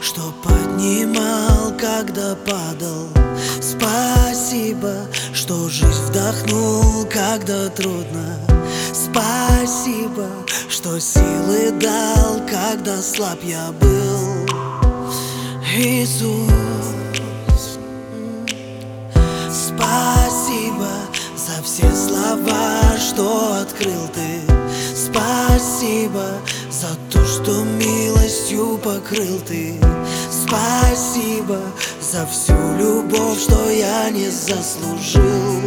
что поднимал, когда падал. Спасибо, что жизнь вдохнул, когда трудно. Спасибо, что силы дал, когда слаб я был. Иисус, спасибо за все слова, что открыл Ты. Спасибо за то, что милостью покрыл Ты. Спасибо за всю любовь, что я не заслужил.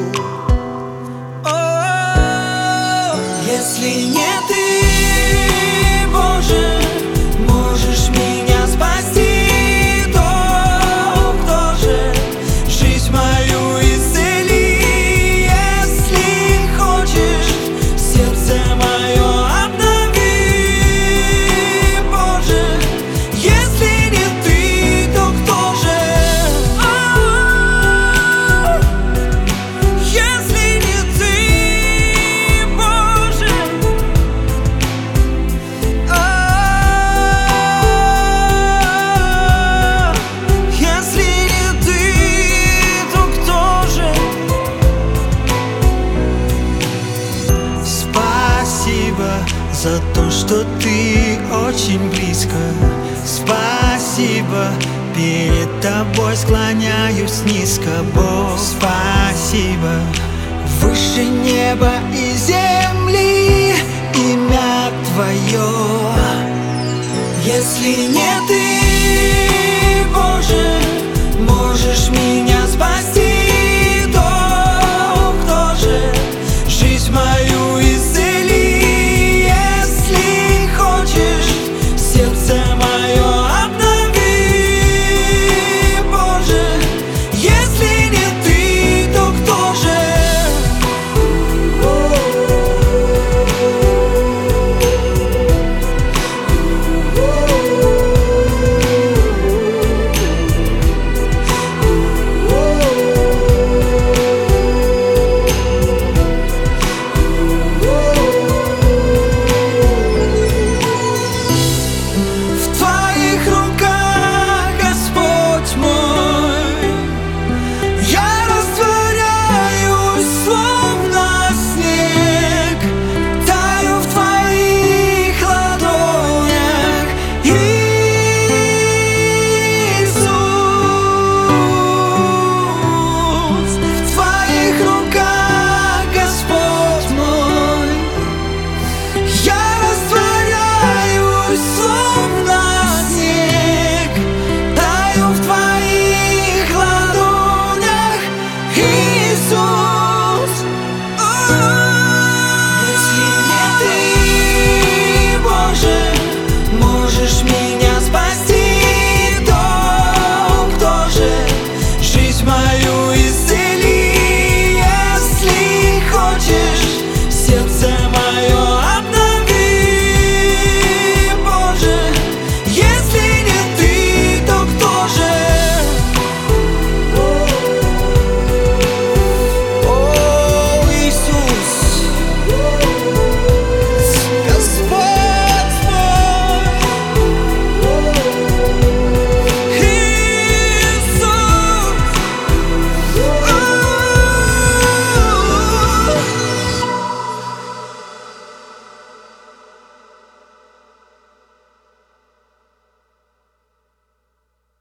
Если не Ты, Боже, можешь меня спасти, то кто же жизнь мою исцели? Если хочешь, сердце мое обнови, Боже. Если не Ты, то кто же? Если не Ты, Боже. Если не Ты, то кто же? Спасибо за то, что Ты очень близко. Спасибо, перед Тобой склоняюсь низко, Бог. Спасибо, выше неба и земли имя Твое. Если не Ты, Боже, можешь меня